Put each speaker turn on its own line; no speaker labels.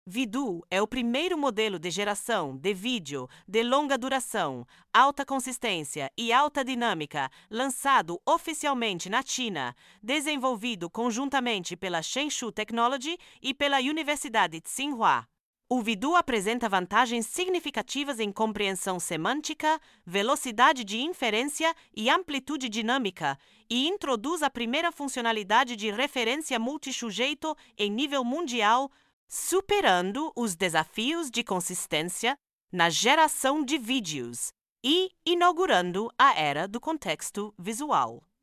Vidu é o primeiro modelo de geração de vídeo de longa duração, alta consistência e alta dinâmica lançado oficialmente na China, desenvolvido conjuntamente pela Shenshu Technology e pela Universidade Tsinghua. O Vidu apresenta vantagens significativas em compreensão semântica, velocidade de inferência e amplitude dinâmica, e introduz a primeira funcionalidade de referência multisujeito em nível mundial, superando os desafios de consistência na geração de vídeos e inaugurando a era do contexto visual.